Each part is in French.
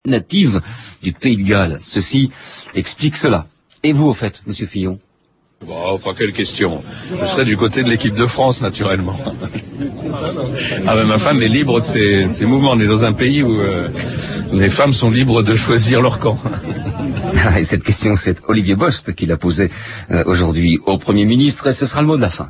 native du Pays de Galles. Ceci explique cela. Et vous, au fait, Monsieur Fillon? Bon, enfin, quelle question. Je serai du côté de l'équipe de France, naturellement. Ah ben, ma femme est libre de ses mouvements. On est dans un pays où les femmes sont libres de choisir leur camp. Et cette question, c'est Olivier Bost qui l'a posée aujourd'hui au Premier ministre, et ce sera le mot de la fin.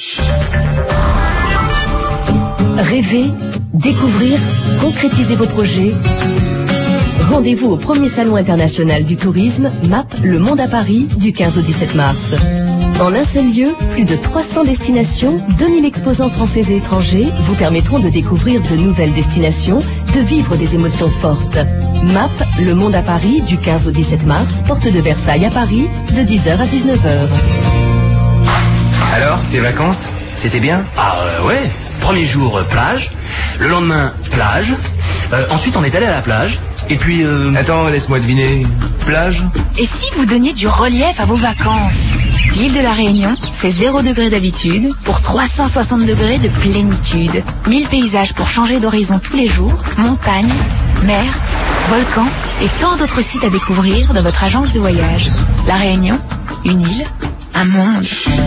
Rêver, découvrir, concrétiser vos projets. Rendez-vous au premier salon international du tourisme, MAP, Le Monde à Paris, du 15 au 17 mars. En un seul lieu, plus de 300 destinations, 2000 exposants français et étrangers vous permettront de découvrir de nouvelles destinations, de vivre des émotions fortes. MAP, Le Monde à Paris, du 15 au 17 mars, porte de Versailles à Paris, de 10h à 19h. Alors, tes vacances, c'était bien? Ouais. Premier jour, plage. Le lendemain, plage. Ensuite, on est allé à la plage. Et puis, Attends, laisse-moi deviner. Plage? Et si vous donniez du relief à vos vacances? L'île de la Réunion, c'est 0 degré d'habitude pour 360 degrés de plénitude. 1000 paysages pour changer d'horizon tous les jours, montagnes, mer, volcans et tant d'autres sites à découvrir dans votre agence de voyage. La Réunion, une île, un monde.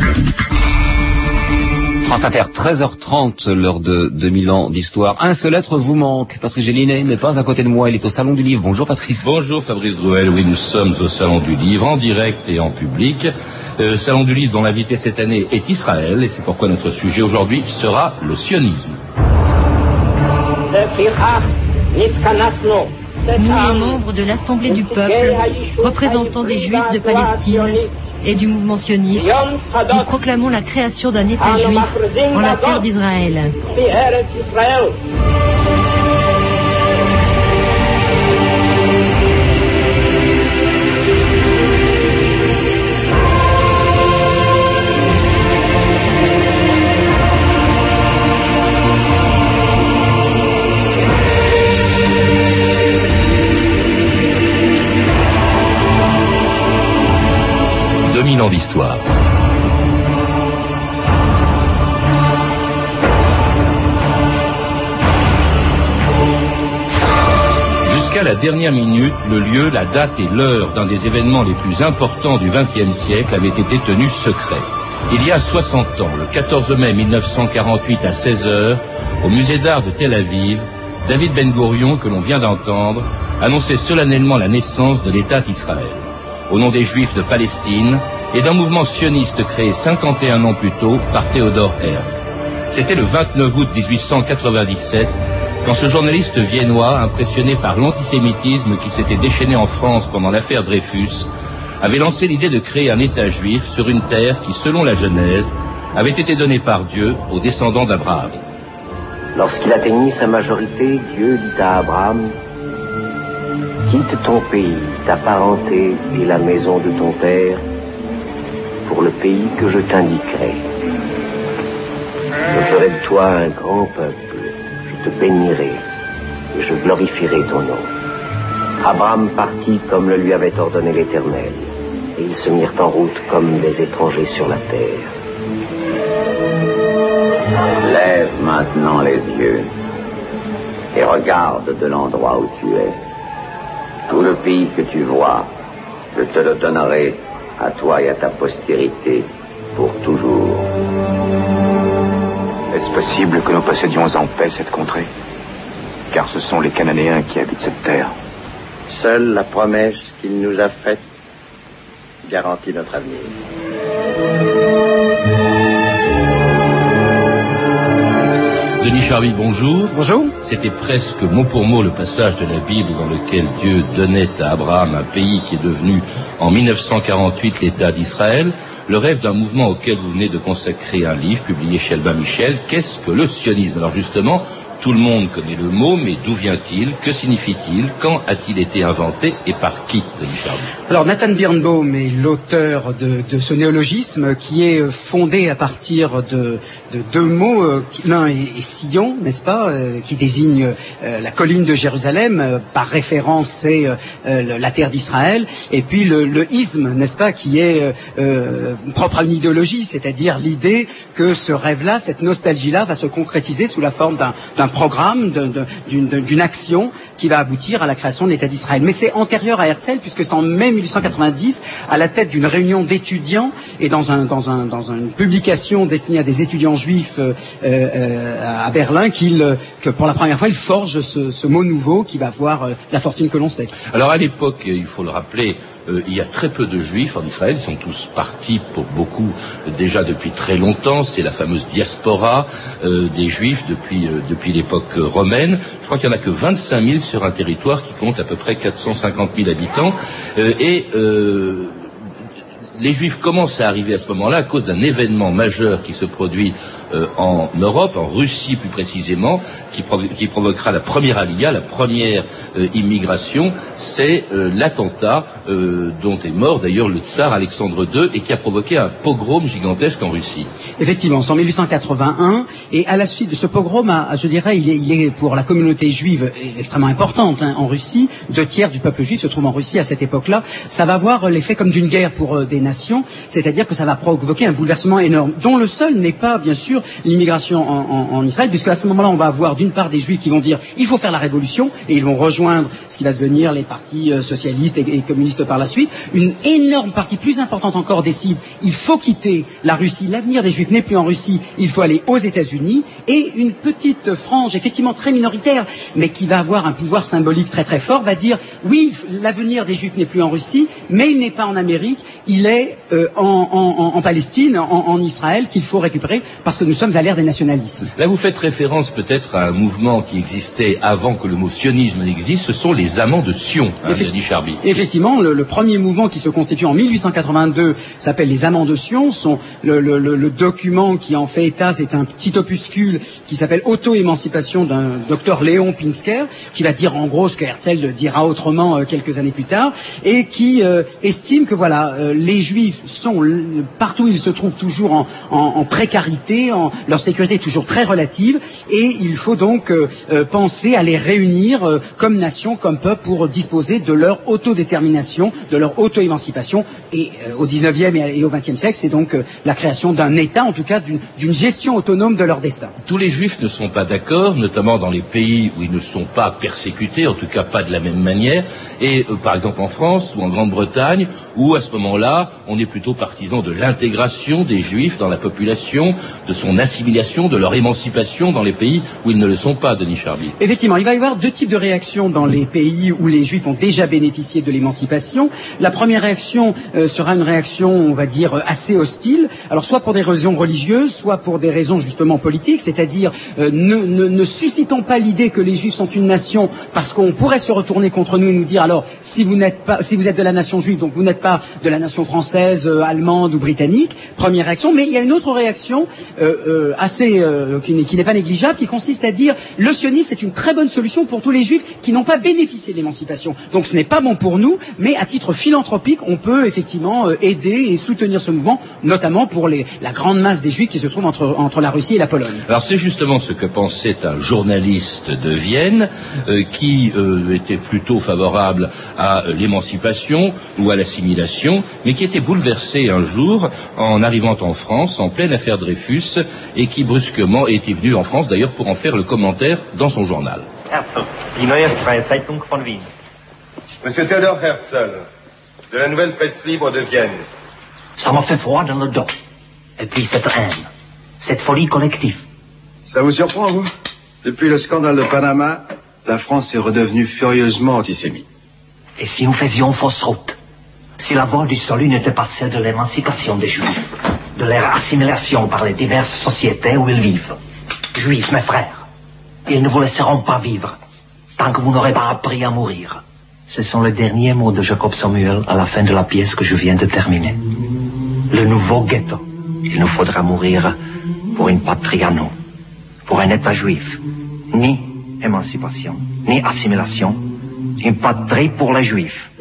France Inter, 13h30, l'heure de 2000 ans d'histoire. Un seul être vous manque. Patrice Gélinet n'est pas à côté de moi, il est au Salon du Livre. Bonjour Patrice. Bonjour Fabrice Drouel, oui nous sommes au Salon du Livre, en direct et en public. Salon du Livre dont l'invité cette année est Israël, et c'est pourquoi notre sujet aujourd'hui sera le sionisme. Nous, les membres de l'Assemblée du peuple, représentants des Juifs de Palestine et du mouvement sioniste, nous proclamons la création d'un État juif en la terre d'Israël. Ans d'histoire. Jusqu'à la dernière minute, le lieu, la date et l'heure d'un des événements les plus importants du XXe siècle avaient été tenus secrets. Il y a 60 ans, le 14 mai 1948 à 16h, au musée d'art de Tel Aviv, David Ben Gourion, que l'on vient d'entendre, annonçait solennellement la naissance de l'État d'Israël. Au nom des Juifs de Palestine, et d'un mouvement sioniste créé 51 ans plus tôt par Theodor Herzl. C'était le 29 août 1897, quand ce journaliste viennois, impressionné par l'antisémitisme qui s'était déchaîné en France pendant l'affaire Dreyfus, avait lancé l'idée de créer un État juif sur une terre qui, selon la Genèse, avait été donnée par Dieu aux descendants d'Abraham. Lorsqu'il atteignit sa majorité, Dieu dit à Abraham, « Quitte ton pays, ta parenté et la maison de ton père, pour le pays que je t'indiquerai. Je ferai de toi un grand peuple, je te bénirai et je glorifierai ton nom. » Abraham partit comme le lui avait ordonné l'Éternel, et ils se mirent en route comme des étrangers sur la terre. Lève maintenant les yeux et regarde de l'endroit où tu es. Tout le pays que tu vois, je te le donnerai à toi et à ta postérité, pour toujours. Est-ce possible que nous possédions en paix cette contrée? Car ce sont les Cananéens qui habitent cette terre. Seule la promesse qu'il nous a faite garantit notre avenir. Denis Charby, bonjour. Bonjour. C'était presque mot pour mot le passage de la Bible dans lequel Dieu donnait à Abraham un pays qui est devenu en 1948 l'État d'Israël. Le rêve d'un mouvement auquel vous venez de consacrer un livre publié chez Albin Michel. Qu'est-ce que le sionisme? Alors justement, tout le monde connaît le mot, mais d'où vient-il? Que signifie-t-il? Quand a-t-il été inventé et par qui, Denis Charby? Alors Nathan Birnbaum est l'auteur de ce néologisme qui est fondé à partir de deux mots. L'un est Sion, n'est-ce pas, qui désigne la colline de Jérusalem, par référence c'est la terre d'Israël, et puis le isme, n'est-ce pas, qui est propre à une idéologie, c'est-à-dire l'idée que ce rêve-là, cette nostalgie-là va se concrétiser sous la forme d'un programme, d'une action qui va aboutir à la création de l'État d'Israël. Mais c'est antérieur à Herzl, puisque c'est en mai 1890, à la tête d'une réunion d'étudiants et dans une publication destinée à des étudiants juifs à Berlin, que pour la première fois, il forge ce mot nouveau qui va avoir la fortune que l'on sait. Alors à l'époque, il faut le rappeler, il y a très peu de juifs en Israël, ils sont tous partis pour beaucoup déjà depuis très longtemps, c'est la fameuse diaspora des juifs depuis l'époque romaine. Je crois qu'il n'y en a que 25 000 sur un territoire qui compte à peu près 450 000 habitants les Juifs commencent à arriver à ce moment-là à cause d'un événement majeur qui se produit en Europe, en Russie plus précisément, qui provoquera la première aliyah, la première immigration. C'est l'attentat dont est mort d'ailleurs le tsar Alexandre II et qui a provoqué un pogrom gigantesque en Russie. Effectivement, c'est en 1881 et à la suite de ce pogrom, je dirais, il est pour la communauté juive extrêmement importante en Russie. 2/3 du peuple juif se trouve en Russie à cette époque-là. Ça va avoir l'effet comme d'une guerre pour des nations, c'est-à-dire que ça va provoquer un bouleversement énorme, dont le seul n'est pas, bien sûr, l'immigration en Israël, puisque à ce moment-là, on va avoir d'une part des juifs qui vont dire il faut faire la révolution, et ils vont rejoindre ce qui va devenir les partis socialistes et communistes par la suite. Une énorme partie, plus importante encore, décide il faut quitter la Russie, l'avenir des juifs n'est plus en Russie, il faut aller aux États-Unis, et une petite frange, effectivement très minoritaire, mais qui va avoir un pouvoir symbolique très très fort, va dire oui, l'avenir des juifs n'est plus en Russie, mais il n'est pas en Amérique, il est en Palestine, en Israël, qu'il faut récupérer, parce que nous sommes à l'ère des nationalismes. Là, vous faites référence peut-être à un mouvement qui existait avant que le mot sionisme n'existe, ce sont les Amants de Sion, Denis Charby. Effectivement, le premier mouvement qui se constitue en 1882 s'appelle les Amants de Sion. Le document qui en fait état, c'est un petit opuscule qui s'appelle Auto-émancipation d'un docteur Léon Pinsker, qui va dire en gros ce que Herzl dira autrement quelques années plus tard, et qui estime que voilà, les Juifs sont partout, ils se trouvent toujours en précarité, leur sécurité est toujours très relative, et il faut donc penser à les réunir comme nation, comme peuple, pour disposer de leur autodétermination, de leur auto-émancipation. Et au 19e et au 20e siècle, c'est donc la création d'un État, en tout cas d'une gestion autonome de leur destin. Tous les Juifs ne sont pas d'accord, notamment dans les pays où ils ne sont pas persécutés, en tout cas pas de la même manière, et par exemple en France ou en Grande-Bretagne, où à ce moment-là, on est plutôt partisan de l'intégration des Juifs dans la population, de son assimilation, de leur émancipation dans les pays où ils ne le sont pas, Denis Charby. Effectivement, il va y avoir deux types de réactions dans les pays où les Juifs ont déjà bénéficié de l'émancipation. La première réaction sera une réaction, on va dire, assez hostile. Alors, soit pour des raisons religieuses, soit pour des raisons justement politiques, c'est-à-dire ne suscitons pas l'idée que les Juifs sont une nation, parce qu'on pourrait se retourner contre nous et nous dire alors si vous êtes de la nation juive, donc vous n'êtes pas de la nation française, allemande ou britannique. Première réaction, mais il y a une autre réaction qui n'est pas négligeable, qui consiste à dire le sionisme c'est une très bonne solution pour tous les Juifs qui n'ont pas bénéficié de l'émancipation. Donc ce n'est pas bon pour nous, mais à titre philanthropique, on peut effectivement aider et soutenir ce mouvement, notamment pour la grande masse des Juifs qui se trouvent entre la Russie et la Pologne. Alors c'est justement ce que pensait un journaliste de Vienne qui était plutôt favorable à l'émancipation ou à l'assimilation, mais qui était bouleversé un jour en arrivant en France en pleine affaire Dreyfus et qui brusquement était venu en France d'ailleurs pour en faire le commentaire dans son journal. Herzl, die Neue Freie Zeitung von Wien. Monsieur Theodor Herzl, de la Nouvelle Presse Libre de Vienne. Ça m'a fait froid dans le dos. Et puis cette haine, cette folie collective. Ça vous surprend, vous? Depuis le scandale de Panama, la France est redevenue furieusement antisémite. Et si nous faisions fausse route? Si la voie du salut n'était pas celle de l'émancipation des Juifs, de leur assimilation par les diverses sociétés où ils vivent. Juifs, mes frères, ils ne vous laisseront pas vivre tant que vous n'aurez pas appris à mourir. Ce sont les derniers mots de Jacob Samuel à la fin de la pièce que je viens de terminer. Le nouveau ghetto. Il nous faudra mourir pour une patrie à nous, pour un État juif. Ni émancipation, ni assimilation. Une patrie pour les Juifs.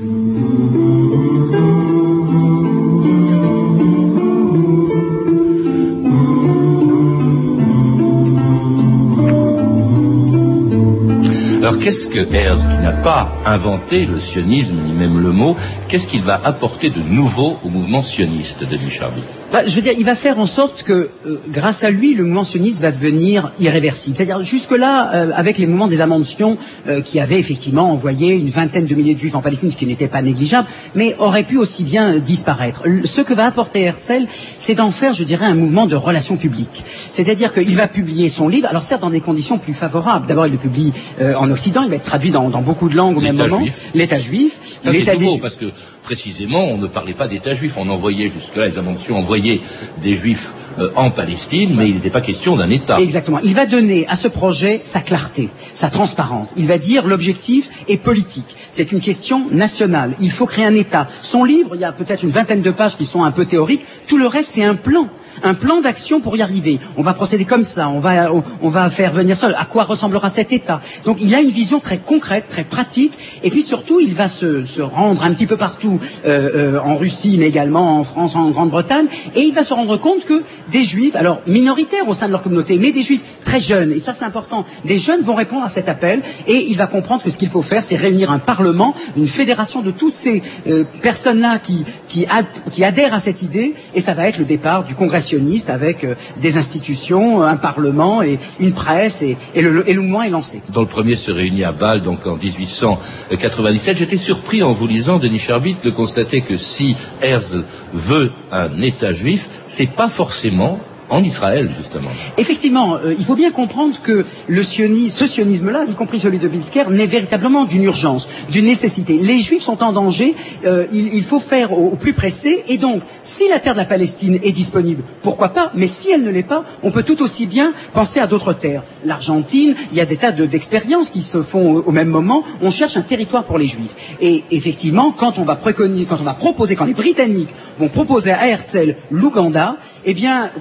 Alors qu'est-ce que Herzl, qui n'a pas inventé le sionisme ni même le mot, qu'est-ce qu'il va apporter de nouveau au mouvement sioniste, Denis Charby? Je veux dire, il va faire en sorte que, grâce à lui, le mouvement sioniste va devenir irréversible. C'est-à-dire, jusque-là, avec les mouvements des Amentions, qui avaient effectivement envoyé une vingtaine de milliers de Juifs en Palestine, ce qui n'était pas négligeable, mais aurait pu aussi bien disparaître. Ce que va apporter Herzl, c'est d'en faire, je dirais, un mouvement de relations publiques. C'est-à-dire qu'il va publier son livre, alors certes dans des conditions plus favorables. D'abord, il le publie en Occident, il va être traduit dans beaucoup de langues au même moment. L'État juif. Ça, c'est nouveau, parce que précisément, on ne parlait pas d'État juif. On envoyait jusque-là, les Amentions envoyaient des Juifs en Palestine, mais il n'était pas question d'un État. Exactement. Il va donner à ce projet sa clarté, sa transparence. Il va dire l'objectif est politique. C'est une question nationale. Il faut créer un État. Son livre, il y a peut-être une vingtaine de pages qui sont un peu théoriques. Tout le reste, c'est un plan d'action pour y arriver. On va procéder comme ça, on va faire venir ça. À quoi ressemblera cet État? Donc il a une vision très concrète, très pratique, et puis surtout il va se rendre un petit peu partout en Russie, mais également en France, en Grande-Bretagne, et il va se rendre compte que des Juifs, alors minoritaires au sein de leur communauté, mais des Juifs très jeunes, et ça c'est important, des jeunes vont répondre à cet appel, et il va comprendre que ce qu'il faut faire, c'est réunir un parlement, une fédération de toutes ces personnes-là qui adhèrent à cette idée, et ça va être le départ du Congrès sioniste avec des institutions, un parlement et une presse, et le mouvement est lancé. Dont le premier se réunit à Bâle, donc en 1897. J'étais surpris en vous lisant, Denis Charbit, de constater que si Herzl veut un État juif, c'est pas forcément en Israël, justement. Effectivement, il faut bien comprendre que ce sionisme-là, y compris celui de Bilsker, naît véritablement d'une urgence, d'une nécessité. Les Juifs sont en danger, il faut faire au plus pressé, et donc, si la terre de la Palestine est disponible, pourquoi pas, mais si elle ne l'est pas, on peut tout aussi bien penser à d'autres terres. L'Argentine, il y a des tas d'expériences qui se font au même moment, on cherche un territoire pour les Juifs. Et effectivement, quand les Britanniques vont proposer à Herzl l'Ouganda, eh bien,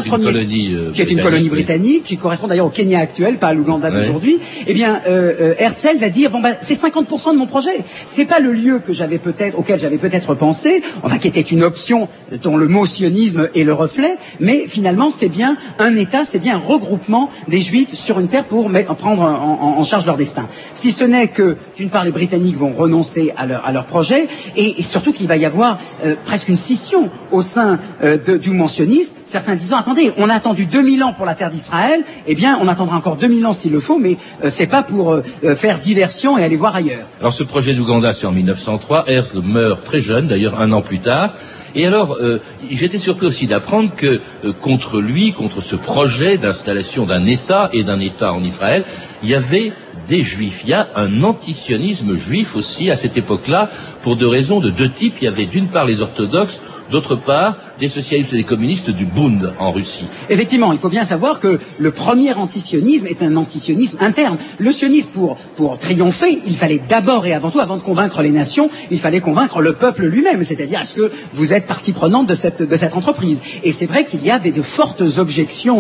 qui est une colonie britannique, qui correspond d'ailleurs au Kenya actuel, pas à l'Ouganda d'aujourd'hui, eh bien, Herzl va dire, c'est 50% de mon projet. C'est pas le lieu auquel j'avais peut-être pensé, enfin, qui était une option dont le mot sionisme est le reflet, mais finalement, c'est bien un État, c'est bien un regroupement des Juifs sur une terre pour prendre en charge leur destin. Si ce n'est que, d'une part, les Britanniques vont renoncer à leur projet, et surtout qu'il va y avoir presque une scission au sein du mouvement sioniste, certains disant, attendez, on a attendu 2000 ans pour la terre d'Israël, eh bien, on attendra encore 2000 ans s'il le faut, mais c'est pas pour faire diversion et aller voir ailleurs. Alors, ce projet d'Ouganda, c'est en 1903. Herzl meurt très jeune, d'ailleurs, un an plus tard. Et alors, j'étais surpris aussi d'apprendre que contre ce projet d'installation d'un État et d'un État en Israël, il y avait des Juifs. Il y a un antisionisme juif aussi à cette époque-là, pour de deux types. Il y avait d'une part les orthodoxes, d'autre part des socialistes et des communistes du Bund en Russie. Effectivement, il faut bien savoir que le premier antisionisme est un antisionisme interne. Le sionisme, pour triompher, il fallait d'abord et avant tout, avant de convaincre les nations, il fallait convaincre le peuple lui-même, c'est-à-dire est-ce que vous êtes partie prenante de cette entreprise. Et c'est vrai qu'il y avait de fortes objections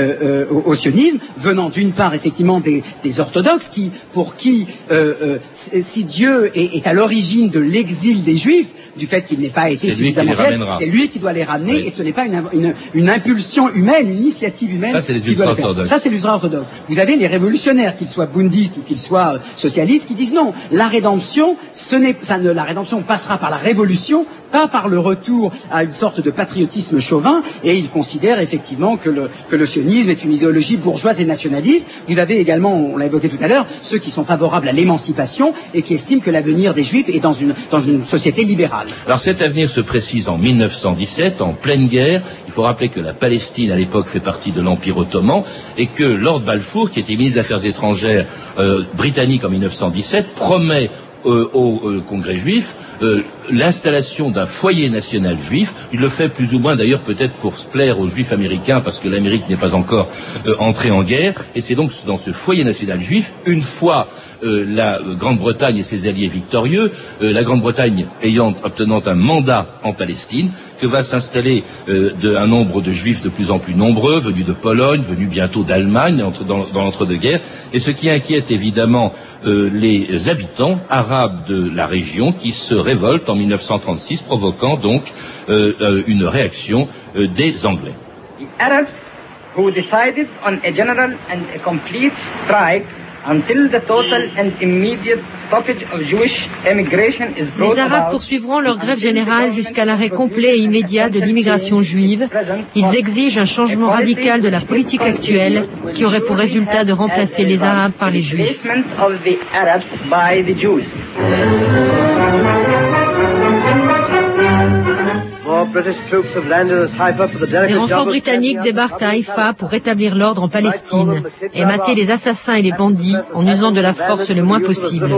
au sionisme, venant d'une part effectivement des orthodoxes, pour qui si Dieu est à l'origine de l'exil des Juifs, du fait qu'il n'ait pas été suffisamment réel, c'est lui qui doit les ramener, oui. Et ce n'est pas une impulsion humaine, une initiative humaine. Ça, c'est les ultra-orthodoxes. Ça, c'est les ultra-orthodoxes. Vous avez les révolutionnaires, qu'ils soient bundistes ou qu'ils soient socialistes, qui disent non, la rédemption, la rédemption passera par la révolution, pas par le retour à une sorte de patriotisme chauvin, et ils considèrent effectivement que le sionisme est une idéologie bourgeoise et nationaliste. Vous avez également, on l'a évoqué tout à l'heure, ceux qui sont favorables à l'émancipation et qui estiment que l'avenir des Juifs est dans une société libérale. Alors cet avenir se précise en 1917, en pleine guerre. Il faut rappeler que la Palestine à l'époque fait partie de l'Empire ottoman et que Lord Balfour, qui était ministre des Affaires étrangères britannique en 1917, promet au Congrès juif l'installation d'un foyer national juif. Il le fait plus ou moins d'ailleurs peut-être pour se plaire aux juifs américains parce que l'Amérique n'est pas encore entrée en guerre, et c'est donc dans ce foyer national juif, une fois la Grande-Bretagne et ses alliés victorieux, la Grande-Bretagne obtenant un mandat en Palestine, que va s'installer un nombre de juifs de plus en plus nombreux, venus de Pologne, venus bientôt d'Allemagne dans l'entre-deux-guerres, et ce qui inquiète évidemment les habitants arabes de la région qui se révoltent en 1936, provoquant donc une réaction des Anglais. The Arabs who decided on a general and a complete strike Les Arabes poursuivront leur grève générale jusqu'à l'arrêt complet et immédiat de l'immigration juive. Ils exigent un changement radical de la politique actuelle qui aurait pour résultat de remplacer les Arabes par les Juifs. Des renforts britanniques débarquent à Haïfa pour rétablir l'ordre en Palestine et mater les assassins et les bandits en usant de la force le moins possible.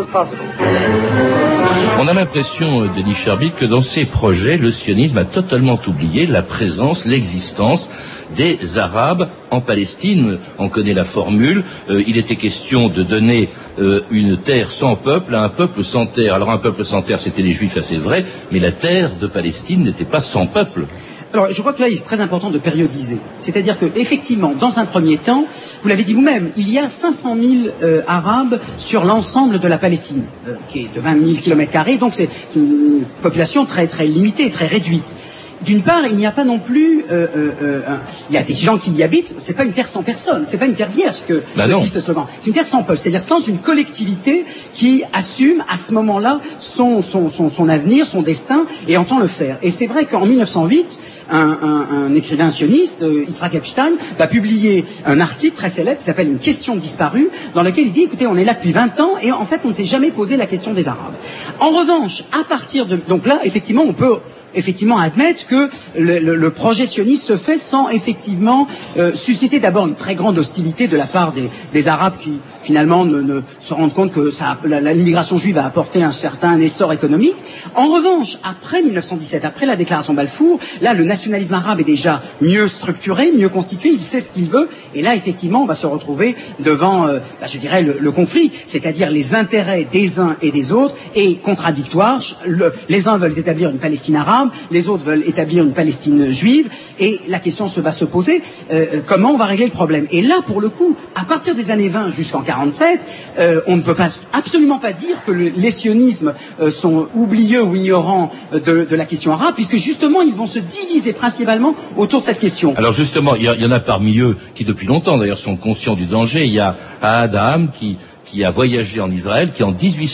On a l'impression, Denis Charbic, que dans ces projets, le sionisme a totalement oublié la présence, l'existence des Arabes en Palestine. On connaît la formule, il était question de donner une terre sans peuple à un peuple sans terre. Alors un peuple sans terre, c'était les Juifs, ça c'est vrai, mais la terre de Palestine n'était pas sans peuple. Alors, je crois que là, il est très important de périodiser. C'est-à-dire que, effectivement, dans un premier temps, vous l'avez dit vous-même, il y a 500 000 Arabes sur l'ensemble de la Palestine, qui est de 20 000 km², donc c'est une population très, très limitée, très réduite. D'une part, il n'y a pas non plus, il y a des gens qui y habitent. C'est pas une terre sans personne, c'est pas une terre vierge que dit ce slogan. C'est une terre sans peuple, c'est-à-dire sans une collectivité qui assume à ce moment-là son avenir, son destin et entend le faire. Et c'est vrai qu'en 1908, un écrivain sioniste, Yitzhak Epstein, va publier un article très célèbre qui s'appelle Une question disparue, dans lequel il dit, écoutez, on est là depuis 20 ans et en fait, on ne s'est jamais posé la question des Arabes. En revanche, à partir de, donc là, effectivement, on peut effectivement admettre que le projet sioniste se fait sans effectivement susciter d'abord une très grande hostilité de la part des Arabes qui finalement ne se rendent compte que l'immigration juive a apporté un certain essor économique. En revanche, après 1917, après la déclaration Balfour, là le nationalisme arabe est déjà mieux structuré, mieux constitué, il sait ce qu'il veut, et là effectivement on va se retrouver devant, je dirais, le conflit, c'est-à-dire les intérêts des uns et des autres est contradictoire. Les uns veulent établir une Palestine arabe, les autres veulent établir une Palestine juive, et la question va se poser, comment on va régler le problème. Et là, pour le coup, à partir des années 20 jusqu'en 47, on ne peut absolument pas dire que les sionismes sont oublieux ou ignorants de la question arabe, puisque justement, ils vont se diviser principalement autour de cette question. Alors justement, il y en a parmi eux qui, depuis longtemps d'ailleurs, sont conscients du danger. Il y a Adam qui a voyagé en Israël, qui en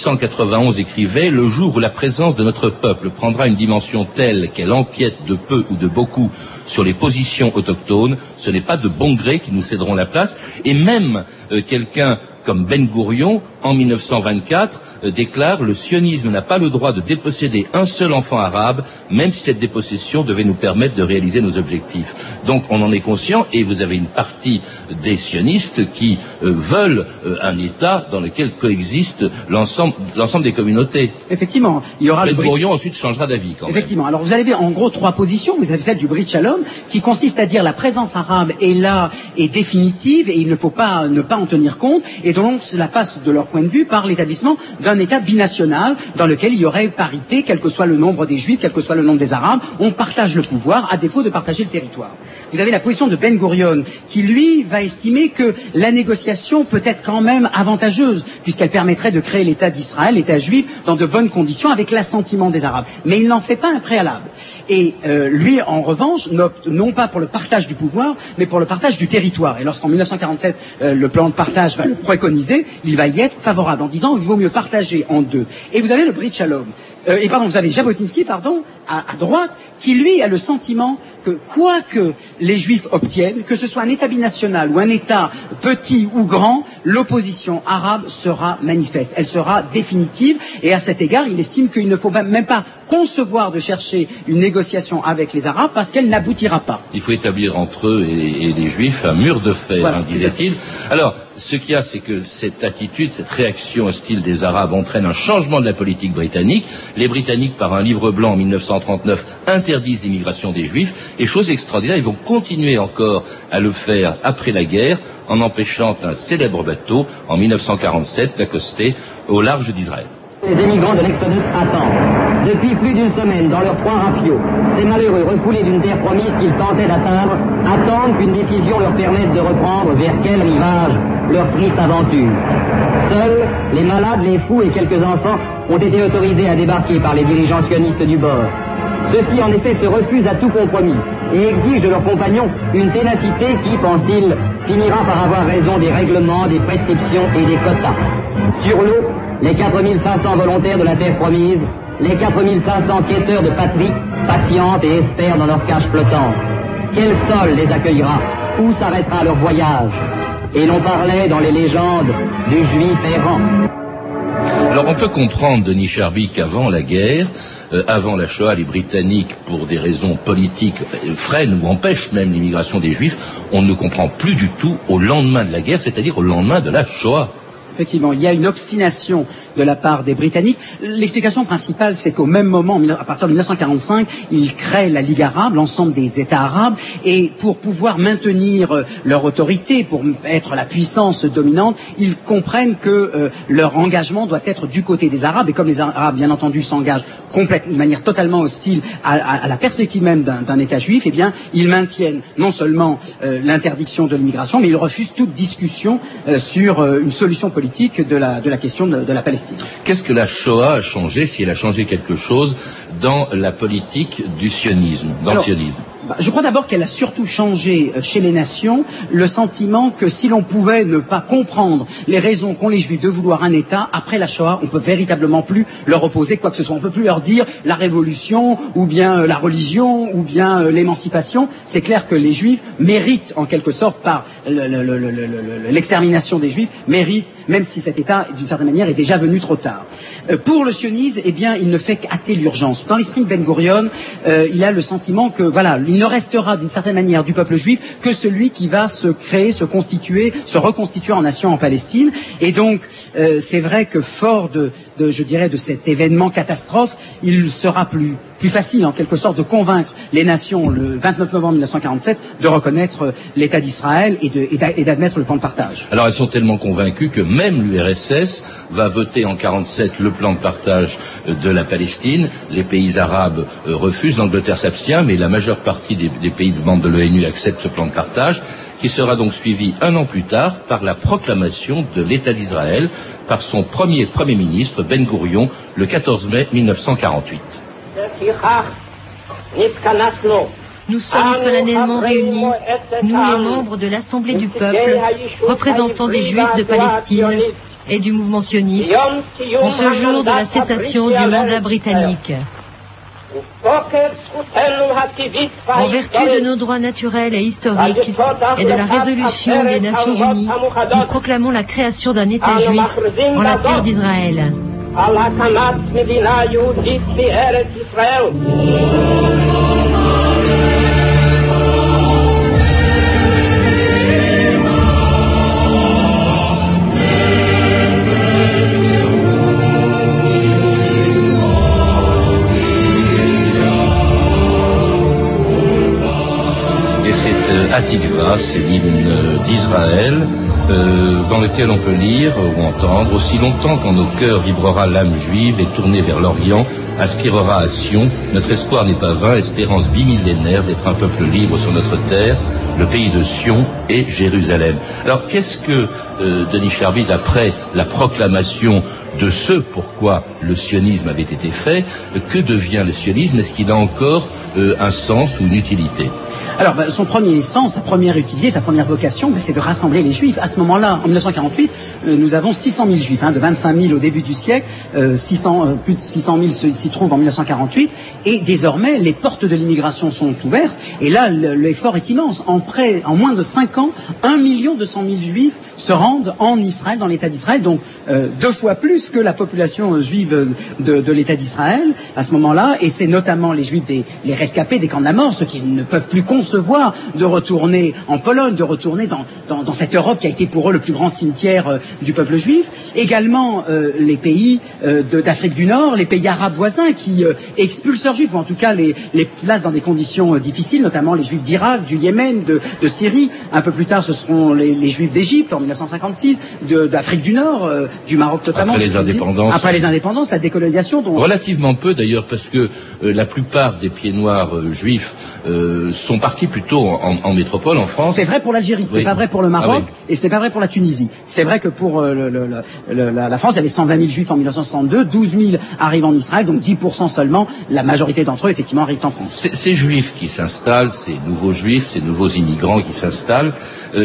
1891 écrivait « Le jour où la présence de notre peuple prendra une dimension telle qu'elle empiète de peu ou de beaucoup sur les positions autochtones, ce n'est pas de bon gré qui nous céderont la place. » Et même quelqu'un comme Ben Gourion, en 1924, déclare « Le sionisme n'a pas le droit de déposséder un seul enfant arabe, même si cette dépossession devait nous permettre de réaliser nos objectifs. » Donc on en est conscient, et vous avez une partie des sionistes qui veulent un État dans lequel coexistent l'ensemble des communautés. Effectivement, il y aura Ben Gourion ensuite changera d'avis quand même. Effectivement. Alors vous avez en gros trois positions. Vous avez celle du Brit Shalom, qui consiste à dire la présence arabe est là, est définitive, et il ne faut pas ne pas en tenir compte, et donc cela passe de leur point de vue par l'établissement d'un État binational dans lequel il y aurait parité, quel que soit le nombre des Juifs, quel que soit le nombre des Arabes, on partage le pouvoir à défaut de partager le territoire. Vous avez la position de Ben Gourion qui, lui, va estimer que la négociation peut être quand même avantageuse puisqu'elle permettrait de créer l'État d'Israël, l'État juif, dans de bonnes conditions avec l'assentiment des Arabes. Mais il n'en fait pas un préalable. Et lui, en revanche, non pas pour le partage du pouvoir, mais pour le partage du territoire. Et lorsqu'en 1947, le plan de partage va le préconiser, il va y être favorable en disant qu'il vaut mieux partager en deux. Et vous avez le Brit Shalom. Vous avez Jabotinsky, à droite, qui lui a le sentiment que quoi que les Juifs obtiennent, que ce soit un État binational ou un État petit ou grand, l'opposition arabe sera manifeste, elle sera définitive, et à cet égard, il estime qu'il ne faut même pas concevoir de chercher une négociation avec les Arabes parce qu'elle n'aboutira pas. Il faut établir entre eux et les Juifs un mur de fer, voilà, disait-il. Alors, ce qu'il y a, c'est que cette attitude, cette réaction hostile des Arabes entraîne un changement de la politique britannique. Les Britanniques, par un livre blanc en 1939, interdisent l'immigration des Juifs. Et chose extraordinaire, ils vont continuer encore à le faire après la guerre, en empêchant un célèbre bateau, en 1947, d'accoster au large d'Israël. Les émigrants de l'Exodus attendent. Depuis plus d'une semaine, dans leurs 3 rafiaux, ces malheureux refoulés d'une terre promise qu'ils tentaient d'atteindre attendent qu'une décision leur permette de reprendre vers quel rivage leur triste aventure. Seuls, les malades, les fous et quelques enfants ont été autorisés à débarquer par les dirigeants sionistes du bord. Ceux-ci, en effet, se refusent à tout compromis et exigent de leurs compagnons une ténacité qui, pense-t-il, finira par avoir raison des règlements, des prescriptions et des quotas. Sur l'eau, les 4500 volontaires de la terre promise, les 4500 quêteurs de patrie, patientent et espèrent dans leur cage flottante. Quel sol les accueillera? Où s'arrêtera leur voyage? Et l'on parlait dans les légendes du juif errant. Alors on peut comprendre, Denis Charby, qu'avant la guerre, avant la Shoah, les Britanniques, pour des raisons politiques, freinent ou empêchent même l'immigration des Juifs. On ne comprend plus du tout au lendemain de la guerre, c'est-à-dire au lendemain de la Shoah. Effectivement, il y a une obstination de la part des Britanniques. L'explication principale, c'est qu'au même moment, à partir de 1945, ils créent la Ligue arabe, l'ensemble des États arabes, et pour pouvoir maintenir leur autorité, pour être la puissance dominante, ils comprennent que leur engagement doit être du côté des Arabes, et comme les Arabes, bien entendu, s'engagent de manière totalement hostile à la perspective même d'un État juif, eh bien, ils maintiennent non seulement l'interdiction de l'immigration, mais ils refusent toute discussion sur une solution politique de la question de la Palestine. Qu'est-ce que la Shoah a changé, si elle a changé quelque chose dans la politique du sionisme, dans le sionisme? Je crois d'abord qu'elle a surtout changé chez les nations le sentiment que si l'on pouvait ne pas comprendre les raisons qu'ont les Juifs de vouloir un État, après la Shoah, on peut véritablement plus leur opposer quoi que ce soit. On peut plus leur dire la révolution, ou bien la religion, ou bien l'émancipation. C'est clair que les Juifs méritent, en quelque sorte, par l'extermination des Juifs, méritent, même si cet État, d'une certaine manière, est déjà venu trop tard. Pour le sionisme, eh bien, il ne fait qu'hâter l'urgence. Dans l'esprit de Ben Gurion, il a le sentiment que, voilà, il ne restera d'une certaine manière du peuple juif que celui qui va se créer, se constituer, se reconstituer en nation en Palestine. Et donc, c'est vrai que fort je dirais, de cet événement catastrophe, il sera plus facile, en quelque sorte, de convaincre les nations, le 29 novembre 1947, de reconnaître l'État d'Israël et d'admettre le plan de partage. Alors, elles sont tellement convaincues que même l'URSS va voter en 47 le plan de partage de la Palestine. Les pays arabes refusent, l'Angleterre s'abstient, mais la majeure partie des pays membres de l'ONU acceptent ce plan de partage, qui sera donc suivi un an plus tard par la proclamation de l'État d'Israël par son premier ministre, Ben Gurion, le 14 mai 1948. Nous sommes solennellement réunis, nous les membres de l'Assemblée du peuple, représentants des Juifs de Palestine et du mouvement sioniste, en ce jour de la cessation du mandat britannique. En vertu de nos droits naturels et historiques et de la résolution des Nations Unies, nous proclamons la création d'un État juif en la terre d'Israël. Hatikva, c'est l'hymne d'Israël, dans lequel on peut lire ou entendre: aussi longtemps qu'en nos cœurs vibrera l'âme juive et tournée vers l'Orient, aspirera à Sion, notre espoir n'est pas vain, espérance bimillénaire d'être un peuple libre sur notre terre, le pays de Sion et Jérusalem. Alors qu'est-ce que, Denis Charby, d'après la proclamation de ce pourquoi le sionisme avait été fait, que devient le sionisme? Est-ce qu'il a encore un sens ou une utilité? Alors, son premier sens, sa première utilité, sa première vocation, c'est de rassembler les Juifs. À ce moment-là, en 1948, nous avons 600 000 Juifs, de 25 000 au début du siècle, plus de 600 000 s'y trouvent en 1948, et désormais, les portes de l'immigration sont ouvertes, et là, l'effort est immense. En moins de 5 ans, 1 200 000 Juifs se rendent en Israël, dans l'État d'Israël, donc 2 fois plus que la population juive de l'État d'Israël, à ce moment-là, et c'est notamment les Juifs, les rescapés des camps de la mort, ceux qui ne peuvent plus concevoir de retourner en Pologne, de retourner dans cette Europe qui a été pour eux le plus grand cimetière du peuple juif. Également les pays d'Afrique du Nord, les pays arabes voisins qui expulsent leurs Juifs, ou en tout cas les placent dans des conditions difficiles, notamment les Juifs d'Irak, du Yémen, de Syrie. Un peu plus tard, ce seront les Juifs d'Égypte en 1956, d'Afrique du Nord, du Maroc notamment. Après les indépendances. Après les indépendances, la décolonisation. Donc... Relativement peu d'ailleurs, parce que la plupart des pieds noirs juifs sont partis plutôt en métropole, en France. C'est vrai pour l'Algérie, ce n'est pas vrai pour le Maroc, et ce n'est pas vrai pour la Tunisie. C'est vrai que pour la France, il y avait 120 000 juifs en 1962, 12 000 arrivent en Israël, donc 10% seulement, la majorité d'entre eux, effectivement, arrivent en France. Ces juifs qui s'installent, ces nouveaux juifs, ces nouveaux immigrants qui s'installent,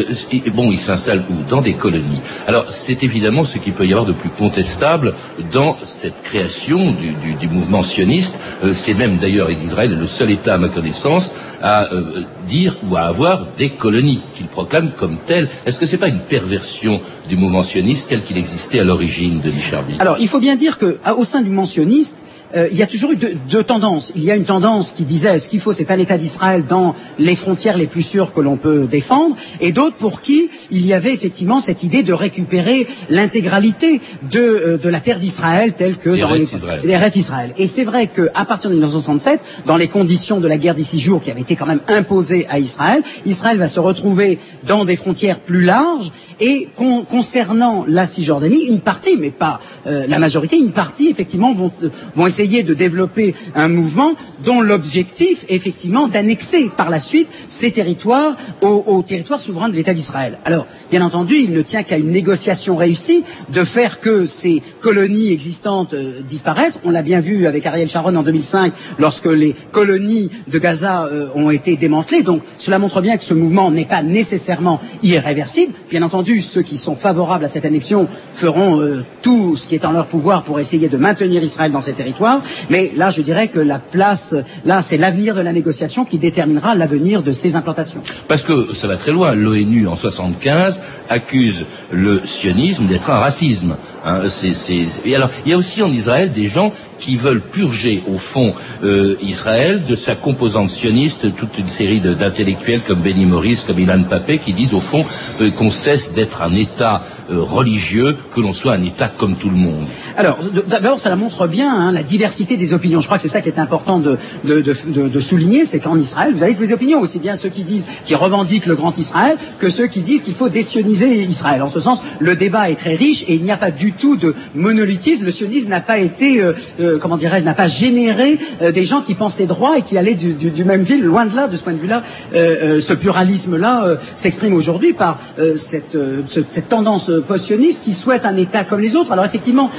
ils s'installent où? Dans des colonies. Alors, c'est évidemment ce qu'il peut y avoir de plus contestable dans cette création du mouvement sioniste. C'est même d'ailleurs, Israël est le seul État, à ma connaissance, à dire ou à avoir des colonies qu'il proclame comme telles. Est-ce que c'est pas une perversion du mouvement sioniste tel qu'il existait à l'origine de Licharbi? Alors, il faut bien dire que, au sein du mouvement sioniste, il y a toujours eu deux tendances. Il y a une tendance qui disait ce qu'il faut, c'est un État d'Israël dans les frontières les plus sûres que l'on peut défendre, et d'autres pour qui il y avait effectivement cette idée de récupérer l'intégralité de la terre d'Israël telle que dans les Eretz Israël. Et c'est vrai qu'à partir de 1967, dans les conditions de la guerre des 6 jours qui avait été quand même imposée à Israël, Israël va se retrouver dans des frontières plus larges, et concernant la Cisjordanie, une partie, mais pas la majorité, une partie effectivement vont essayer de développer un mouvement dont l'objectif est effectivement d'annexer par la suite ces territoires au territoire souverain de l'État d'Israël. Alors, bien entendu, il ne tient qu'à une négociation réussie de faire que ces colonies existantes disparaissent. On l'a bien vu avec Ariel Sharon en 2005, lorsque les colonies de Gaza ont été démantelées. Donc, cela montre bien que ce mouvement n'est pas nécessairement irréversible. Bien entendu, ceux qui sont favorables à cette annexion feront tout ce qui est en leur pouvoir pour essayer de maintenir Israël dans ces territoires. Mais là, je dirais que la place, là, c'est l'avenir de la négociation qui déterminera l'avenir de ces implantations. Parce que ça va très loin. L'ONU, en 75, accuse le sionisme d'être un racisme. Et alors, il y a aussi en Israël des gens qui veulent purger, au fond, Israël de sa composante sioniste, toute une série d'intellectuels comme Benny Morris, comme Ilan Pappé, qui disent, au fond, qu'on cesse d'être un État religieux, que l'on soit un État comme tout le monde. Alors, d'abord, ça montre bien la diversité des opinions. Je crois que c'est ça qui est important de souligner, c'est qu'en Israël, vous avez toutes les opinions, aussi bien ceux qui revendiquent le grand Israël, que ceux qui disent qu'il faut désioniser Israël. En ce sens, le débat est très riche et il n'y a pas du tout de monolithisme. Le sionisme n'a pas été, n'a pas généré des gens qui pensaient droit et qui allaient du même fil. Loin de là, de ce point de vue-là, ce pluralisme-là s'exprime aujourd'hui par cette tendance post-sioniste qui souhaite un État comme les autres. Alors effectivement,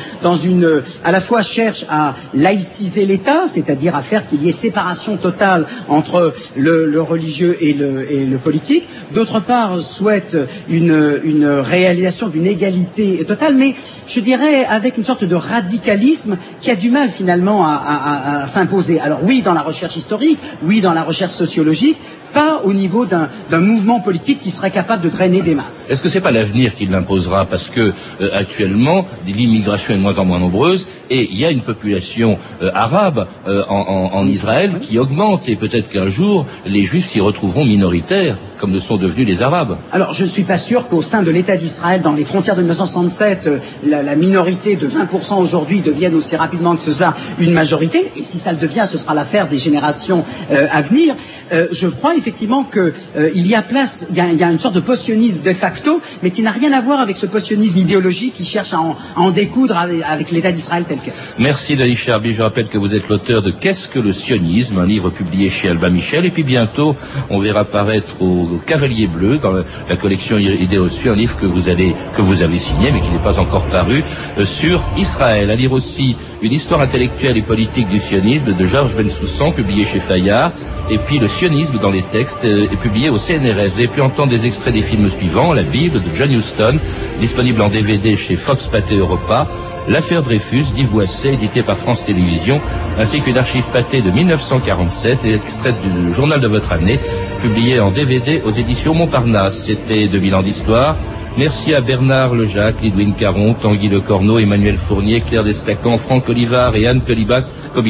à la fois cherche à laïciser l'État, c'est-à-dire à faire qu'il y ait séparation totale entre le religieux et le politique. D'autre part, souhaite une réalisation d'une égalité totale, mais je dirais avec une sorte de radicalisme qui a du mal finalement à s'imposer. Alors oui, dans la recherche historique, oui, dans la recherche sociologique, pas au niveau d'un mouvement politique qui serait capable de drainer des masses. Est-ce que c'est pas l'avenir qui l'imposera? Parce que actuellement, l'immigration est de moins en moins nombreuse et il y a une population arabe en Israël qui augmente et peut-être qu'un jour les Juifs s'y retrouveront minoritaires, comme le sont devenus les Arabes. Alors, je ne suis pas sûr qu'au sein de l'État d'Israël, dans les frontières de 1967, la minorité de 20% aujourd'hui devienne aussi rapidement que cela une majorité. Et si ça le devient, ce sera l'affaire des générations à venir. Je crois effectivement qu'il y a place, il y a une sorte de post-sionisme de facto, mais qui n'a rien à voir avec ce post-sionisme idéologique qui cherche à en découdre avec l'État d'Israël tel quel. Merci Dali Charbi. Je rappelle que vous êtes l'auteur de Qu'est-ce que le sionisme, un livre publié chez Albin Michel. Et puis bientôt, on verra paraître au Cavalier Bleu, dans la collection Idées reçues, un livre que vous avez signé, mais qui n'est pas encore paru, sur Israël. À lire aussi Une histoire intellectuelle et politique du sionisme de Georges Bensoussan, publié chez Fayard, et puis Le sionisme dans les textes, publié au CNRS. Et puis entendre des extraits des films suivants, La Bible de John Huston, disponible en DVD chez Fox Pathé Europa, L'affaire Dreyfus d'Yves Boisset, édité par France Télévisions, ainsi qu'une archive Pathé de 1947, extraite du journal de votre année, publié en DVD aux éditions Montparnasse. C'était 2000 ans d'histoire. Merci à Bernard Lejac, Lidwin Caron, Tanguy Le Corneau, Emmanuel Fournier, Claire Destacan, Franck Olivard et Anne Kobilac.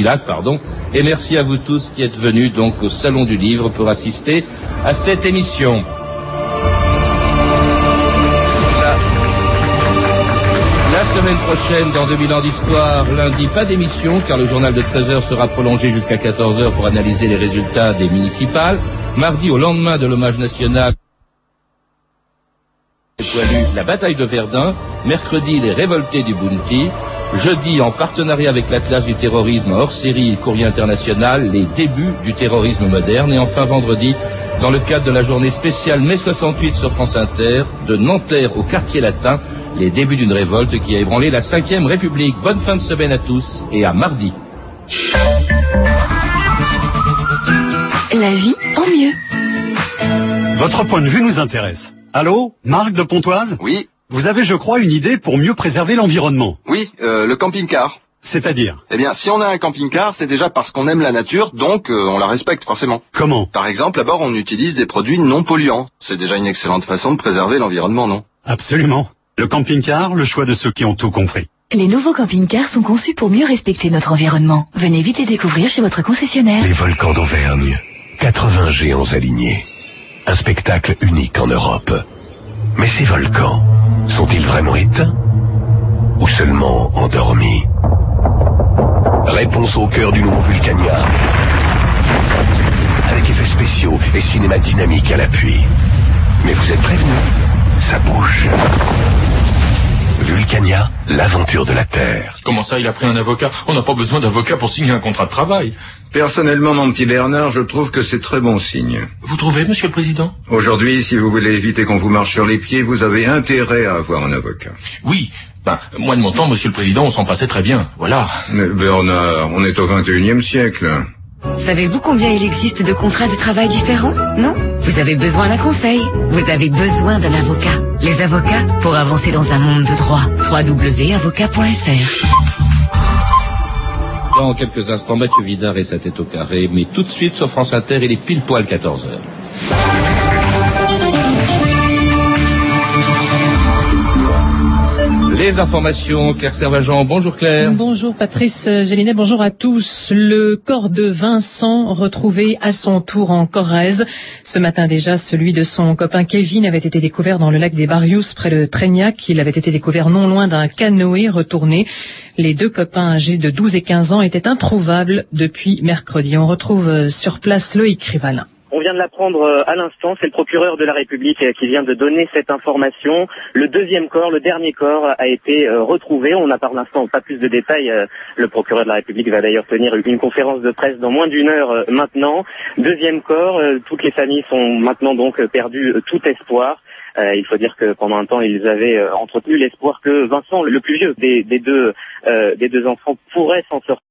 Et merci à vous tous qui êtes venus donc au Salon du Livre pour assister à cette émission. La semaine prochaine, dans 2000 ans d'histoire, lundi, pas d'émission, car le journal de 13h sera prolongé jusqu'à 14h pour analyser les résultats des municipales. Mardi, au lendemain de l'hommage national, la bataille de Verdun. Mercredi, les révoltés du Bounty. Jeudi, en partenariat avec l'Atlas du terrorisme hors série et Courrier international, les débuts du terrorisme moderne. Et enfin vendredi, dans le cadre de la journée spéciale mai 68 sur France Inter, de Nanterre au quartier latin, les débuts d'une révolte qui a ébranlé la 5e République. Bonne fin de semaine à tous et à mardi. La vie en mieux. Votre point de vue nous intéresse. Allô, Marc de Pontoise ? Oui. Vous avez, je crois, une idée pour mieux préserver l'environnement. Oui, le camping-car. C'est-à-dire ? Eh bien, si on a un camping-car, c'est déjà parce qu'on aime la nature, donc on la respecte forcément. Comment ? Par exemple, à bord, on utilise des produits non polluants. C'est déjà une excellente façon de préserver l'environnement, non ? Absolument. Le camping-car, le choix de ceux qui ont tout compris. Les nouveaux camping-cars sont conçus pour mieux respecter notre environnement. Venez vite les découvrir chez votre concessionnaire. Les volcans d'Auvergne. 80 géants alignés. Un spectacle unique en Europe. Mais ces volcans, sont-ils vraiment éteints ? Ou seulement endormis ? Réponse au cœur du nouveau Vulcania. Avec effets spéciaux et cinéma dynamique à l'appui. Mais vous êtes prévenus, ça bouge. Vulcania, l'aventure de la Terre. Comment ça, il a pris un avocat ? On n'a pas besoin d'avocat pour signer un contrat de travail. Personnellement, mon petit Bernard, je trouve que c'est très bon signe. Vous trouvez, Monsieur le Président ? Aujourd'hui, si vous voulez éviter qu'on vous marche sur les pieds, vous avez intérêt à avoir un avocat. Oui, moi de mon temps, Monsieur le Président, on s'en passait très bien, voilà. Mais Bernard, on est au 21e siècle. Savez-vous combien il existe de contrats de travail différents ? Non ? Vous avez besoin d'un conseil. Vous avez besoin d'un avocat. Les avocats pour avancer dans un monde de droit. www.avocat.fr. Dans quelques instants, Mathieu Vidard et sa tête au carré, mais tout de suite sur France Inter, il est pile poil 14h. Les informations, Claire Servageant. Bonjour Claire. Bonjour Patrice Gélinet, bonjour à tous. Le corps de Vincent retrouvé à son tour en Corrèze. Ce matin déjà, celui de son copain Kevin avait été découvert dans le lac des Barious près de Trégnac. Il avait été découvert non loin d'un canoë retourné. Les deux copains âgés de 12 et 15 ans étaient introuvables depuis mercredi. On retrouve sur place Loïc Rivalin. On vient de l'apprendre à l'instant, c'est le procureur de la République qui vient de donner cette information. Le deuxième corps, le dernier corps a été retrouvé. On n'a par l'instant pas plus de détails. Le procureur de la République va d'ailleurs tenir une conférence de presse dans moins d'une heure maintenant. Deuxième corps, toutes les familles sont maintenant donc perdues tout espoir. Il faut dire que pendant un temps, ils avaient entretenu l'espoir que Vincent, le plus vieux des deux enfants, pourrait s'en sortir.